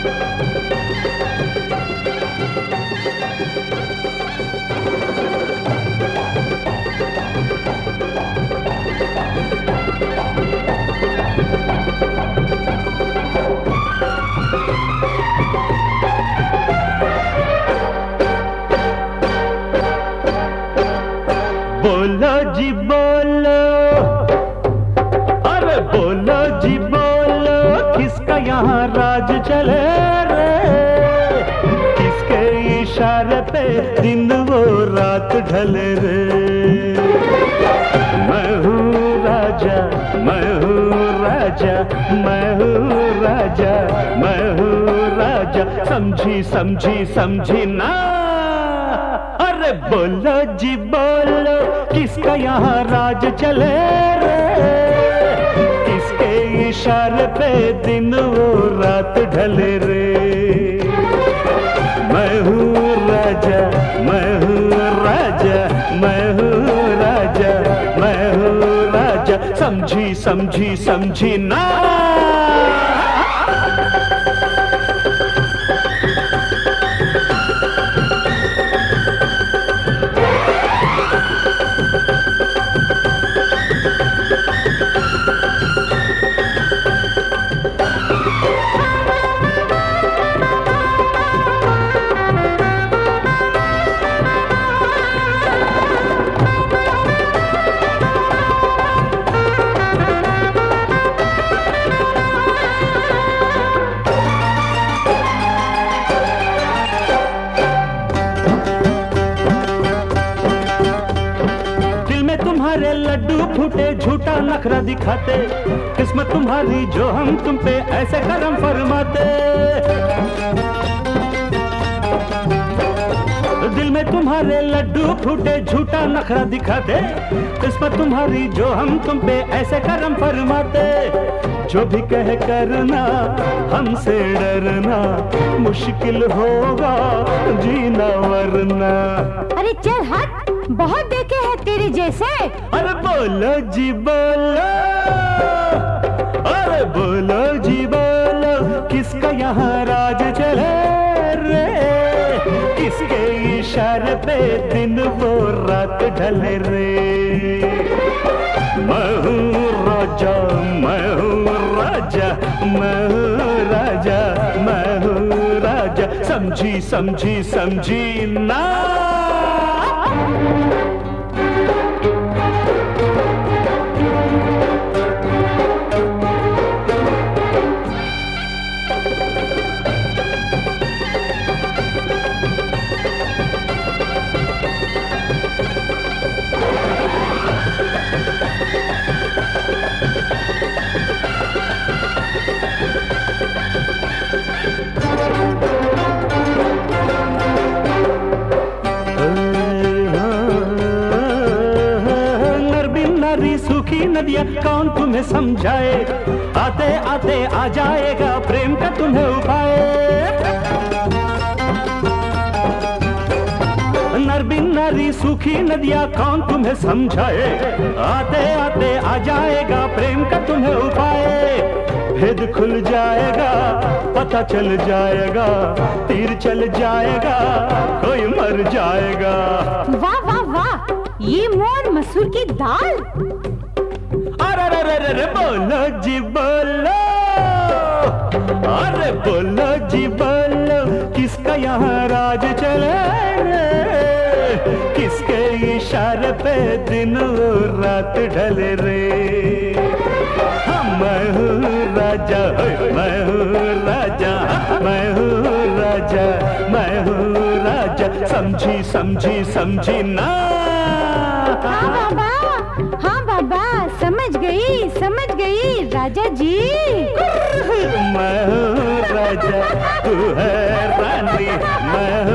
बोलो जी बोलो, अरे बोलो जी बोलो, किसका यहाँ राज चले रे? किसके इशारे पे दिन वो रात ढले रे? मैं हूँ राजा, मैं हूँ राजा, मैं हूँ राजा, मैं हूँ राजा, समझी समझी समझी ना? अरे बोलो जी बोलो, किसका यहाँ राज चले रे? किसके इशारे पे दिन वो रात ढले रे? मैं हूँ राजा, मैं हूँ राजा, मैं हूँ राजा, मैं हूँ राजा, समझी समझी समझी ना? तुम्हारे लड्डू फूटे, झूठा नखरा दिखाते, किस्मत तुम्हारी जो हम तुम पे ऐसे करम फरमाते। दिल में तुम्हारे लड्डू फूटे, झूठा नखरा दिखाते, किस्मत तुम्हारी जो हम तुम पे ऐसे करम फरमाते। जो भी कहे करना, हमसे डरना, मुश्किल होगा जीना वरना। अरे चल हट, बहुत देखे हैं तेरे जैसे। अरे बोलो जी बोलो, अरे बोलो जी बोलो, किसका यहाँ राज चले रे? किसके इशारे पे दिन वो रात ढले रे? मैं हूँ राजा, मैं हूँ राजा, मैं हूँ राजा, मैं हूँ राजा, समझी समझी समझी ना? सूखी नदियाँ कौन तुम्हें समझाए, आते आते आ जाएगा प्रेम का तुम्हें उपाय। नर बिन नारी सूखी नदियाँ कौन तुम्हें समझाए, आते आते आ जाएगा प्रेम का तुम्हें उपाय। भेद खुल जाएगा, पता चल जाएगा, तीर चल जाएगा, कोई मर जाएगा। वाह वाह वाह, ये मोर मसूर की दाल। अरे बोलो जी बोलो, अरे बोलो जी बोलो, किसका यहाँ राज चले रे? किसके इशारे पे दिन रात ढले रे? मैं हूँ राजा, मैं हूँ राजा, मैं हूँ राजा, मैं हूँ राजा, समझी समझी समझी ना? हाँ बाबा, हाँ बाबा, समझ गई राजा जी। मैं हूँ राजा, तू है रानी, मैं